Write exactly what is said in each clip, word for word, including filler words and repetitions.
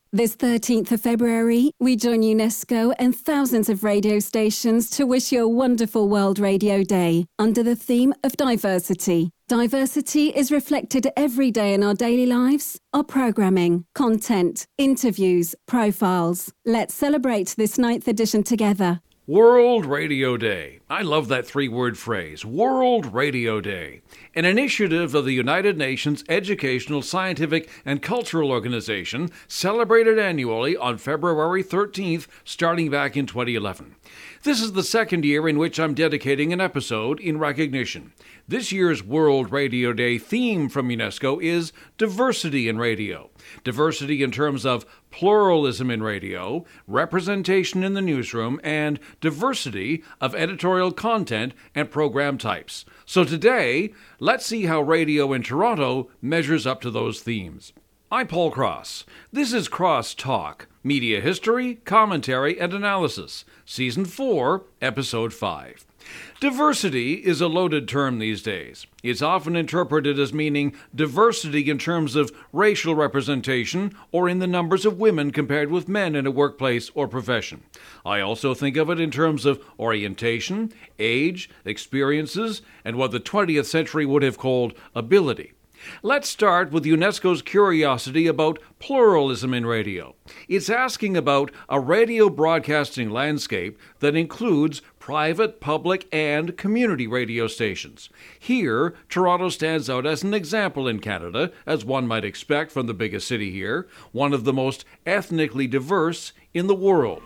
This thirteenth of February, we join UNESCO and thousands of radio stations to wish you a wonderful World Radio Day under the theme of diversity. Diversity is reflected every day in our daily lives, our programming, content, interviews, profiles. Let's celebrate this ninth edition together. World Radio Day. I love that three-word phrase, World Radio Day, an initiative of the United Nations Educational, Scientific, and Cultural Organization, celebrated annually on February thirteenth, starting back in twenty eleven. This is the second year in which I'm dedicating an episode in recognition. This year's World Radio Day theme from UNESCO is diversity in radio. Diversity in terms of pluralism in radio, representation in the newsroom, and diversity of editorial content and program types. So today, let's see how radio in Toronto measures up to those themes. I'm Paul Cross. This is Cross Talk, Media History, Commentary, and Analysis, Season four, Episode five. Diversity is a loaded term these days. It's often interpreted as meaning diversity in terms of racial representation or in the numbers of women compared with men in a workplace or profession. I also think of it in terms of orientation, age, experiences, and what the twentieth century would have called ability. Let's start with UNESCO's curiosity about pluralism in radio. It's asking about a radio broadcasting landscape that includes private, public, and community radio stations. Here, Toronto stands out as an example in Canada, as one might expect from the biggest city here, one of the most ethnically diverse in the world.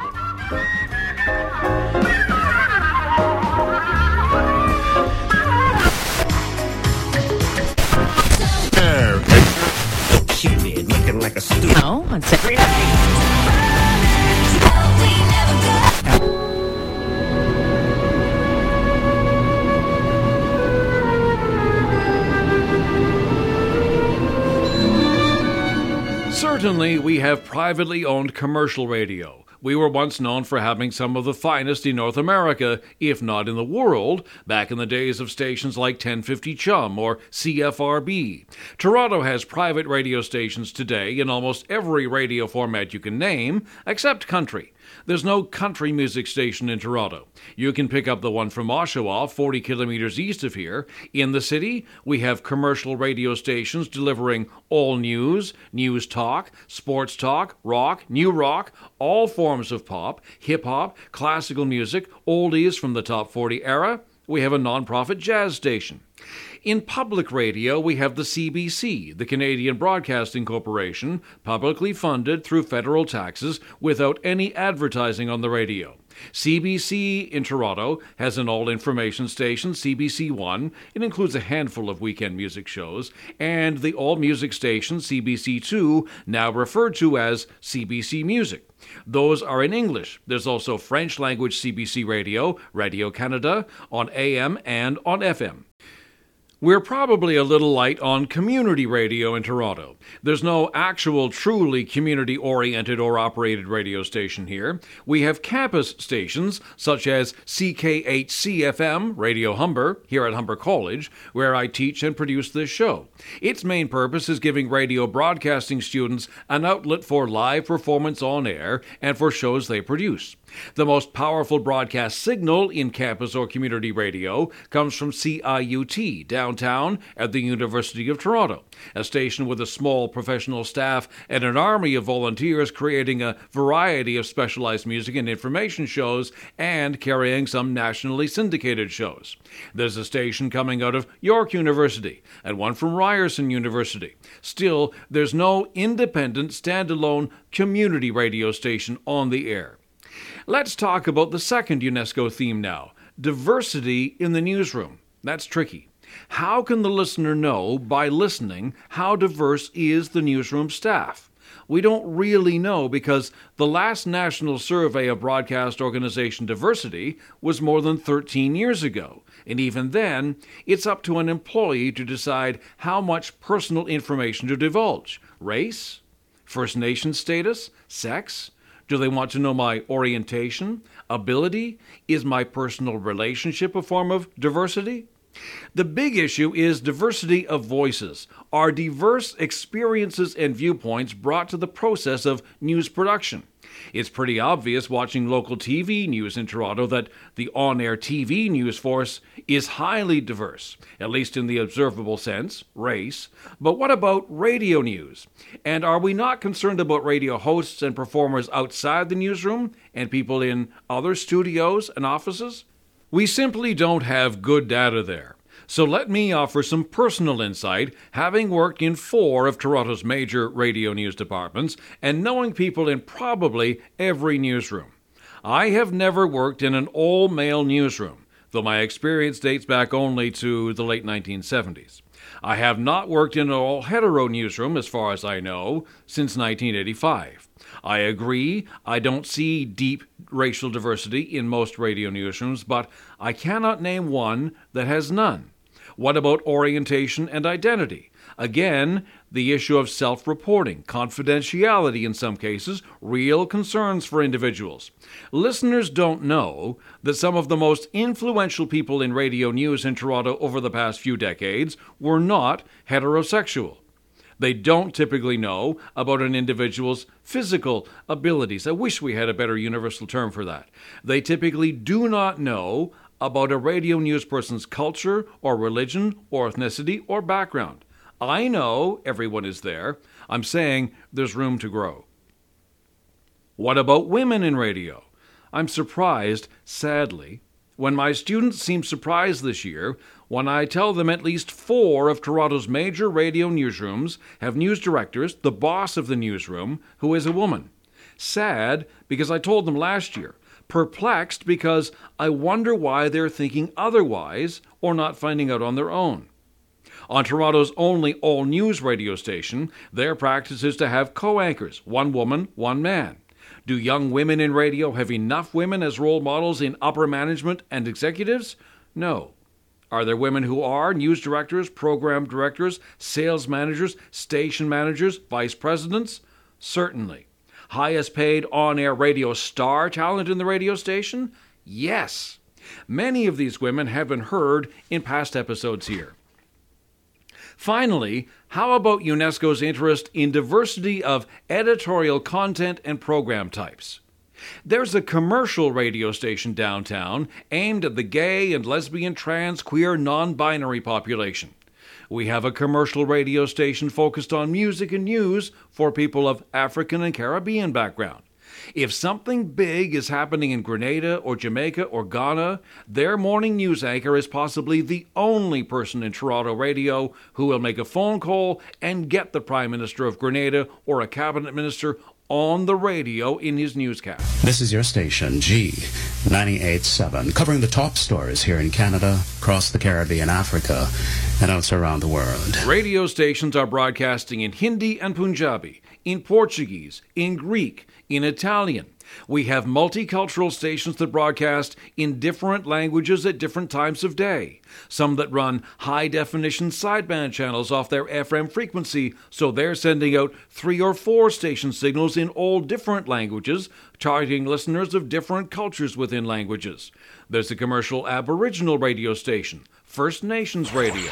Cupid looking like a stupid. No, I'm sorry. Certainly, we have privately owned commercial radio. We were once known for having some of the finest in North America, if not in the world, back in the days of stations like ten fifty Chum or C F R B. Toronto has private radio stations today in almost every radio format you can name, except country. There's no country music station in Toronto. You can pick up the one from Oshawa, forty kilometers east of here. In the city, we have commercial radio stations delivering all news, news talk, sports talk, rock, new rock, all forms of pop, hip-hop, classical music, oldies from the top forty era. We have a non-profit jazz station. In public radio, we have the C B C, the Canadian Broadcasting Corporation, publicly funded through federal taxes without any advertising on the radio. C B C in Toronto has an all-information station, C B C one. It includes a handful of weekend music shows, and the all-music station, C B C two, now referred to as C B C Music. Those are in English. There's also French-language C B C Radio, Radio Canada, on A M and on F M. We're probably a little light on community radio in Toronto. There's no actual truly community-oriented or operated radio station here. We have campus stations such as C K H C F M, Radio Humber, here at Humber College, where I teach and produce this show. Its main purpose is giving radio broadcasting students an outlet for live performance on air and for shows they produce. The most powerful broadcast signal in campus or community radio comes from C I U T, downtown at the University of Toronto, a station with a small professional staff and an army of volunteers creating a variety of specialized music and information shows and carrying some nationally syndicated shows. There's a station coming out of York University and one from Ryerson University. Still, there's no independent, standalone community radio station on the air. Let's talk about the second UNESCO theme now, diversity in the newsroom. That's tricky. How can the listener know, by listening, how diverse is the newsroom staff? We don't really know because the last national survey of broadcast organization diversity was more than thirteen years ago. And even then, it's up to an employee to decide how much personal information to divulge. Race? First Nation status? Sex? Do they want to know my orientation? Ability? Is my personal relationship a form of diversity? The big issue is diversity of voices. Are diverse experiences and viewpoints brought to the process of news production? It's pretty obvious watching local T V news in Toronto that the on-air T V news force is highly diverse, at least in the observable sense, race. But what about radio news? And are we not concerned about radio hosts and performers outside the newsroom and people in other studios and offices? We simply don't have good data there. So let me offer some personal insight, having worked in four of Toronto's major radio news departments and knowing people in probably every newsroom. I have never worked in an all-male newsroom, though my experience dates back only to the late nineteen seventies. I have not worked in an all-hetero newsroom, as far as I know, since nineteen eighty-five. I agree, I don't see deep racial diversity in most radio newsrooms, but I cannot name one that has none. What about orientation and identity? Again, the issue of self-reporting, confidentiality in some cases, real concerns for individuals. Listeners don't know that some of the most influential people in radio news in Toronto over the past few decades were not heterosexual. They don't typically know about an individual's physical abilities. I wish we had a better universal term for that. They typically do not know about a radio news person's culture or religion or ethnicity or background. I know everyone is there. I'm saying there's room to grow. What about women in radio? I'm surprised, sadly, when my students seem surprised this year when I tell them at least four of Toronto's major radio newsrooms have news directors, the boss of the newsroom, who is a woman. Sad because I told them last year. Perplexed because I wonder why they're thinking otherwise or not finding out on their own. On Toronto's only all-news radio station, their practice is to have co-anchors, one woman, one man. Do young women in radio have enough women as role models in upper management and executives? No. Are there women who are news directors, program directors, sales managers, station managers, vice presidents? Certainly. Highest paid on-air radio star talent in the radio station? Yes. Many of these women have been heard in past episodes here. Finally, how about UNESCO's interest in diversity of editorial content and program types? There's a commercial radio station downtown aimed at the gay and lesbian, trans, queer, non-binary population. We have a commercial radio station focused on music and news for people of African and Caribbean background. If something big is happening in Grenada or Jamaica or Ghana, their morning news anchor is possibly the only person in Toronto radio who will make a phone call and get the Prime Minister of Grenada or a cabinet minister on the radio in his newscast. This is your station, G ninety-eight point seven, covering the top stories here in Canada, across the Caribbean, Africa, and also around the world. Radio stations are broadcasting in Hindi and Punjabi, in Portuguese, in Greek, in Italian. We have multicultural stations that broadcast in different languages at different times of day. Some that run high-definition sideband channels off their F M frequency, so they're sending out three or four station signals in all different languages, targeting listeners of different cultures within languages. There's a commercial Aboriginal radio station, First Nations Radio.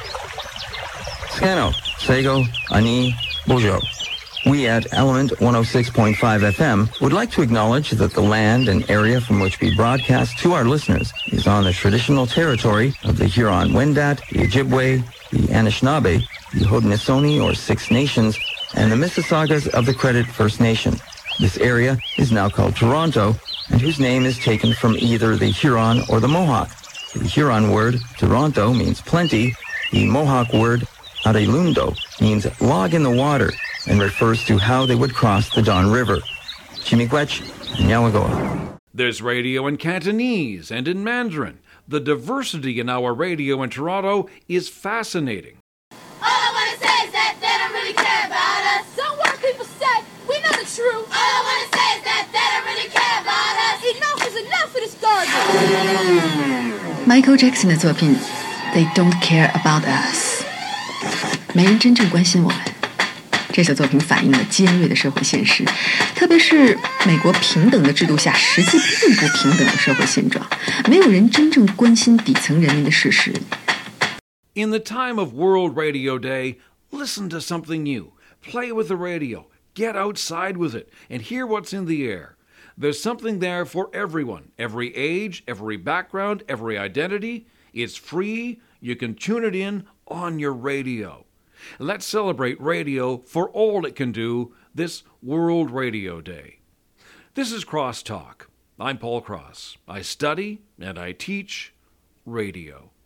Scano, Sego, Ani, Bojo. We at Element one oh six point five F M would like to acknowledge that the land and area from which we broadcast to our listeners is on the traditional territory of the Huron-Wendat, the Ojibwe, the Anishinaabe, the Haudenosaunee or Six Nations, and the Mississaugas of the Credit First Nation. This area is now called Toronto, and whose name is taken from either the Huron or the Mohawk. The Huron word, Toronto, means plenty. The Mohawk word, Arelundo, means log in the water, and refers to how they would cross the Don River. Chimiquech, Nyawagoa. There's radio in Cantonese and in Mandarin. The diversity in our radio in Toronto is fascinating. All I want to say is that they don't really care about us. Don't worry, people say, we know the truth. All I want to say is that they don't really care about us. Enough is enough of this garbage. Michael Jackson 的作品 They Don't Care About Us 没人真正关心我们。这首作品反映了尖锐的社会现实，特别是美国平等的制度下实际并不平等的社会现状，没有人真正关心底层人民的事实。 In the time of World Radio Day, listen to something new. Play with the radio. Get outside with it and hear what's in the air. There's something there for everyone, every age, every background, every identity. It's free. You can tune it in on your radio. Let's celebrate radio for all it can do this World Radio Day. This is Crosstalk. I'm Paul Cross. I study and I teach radio.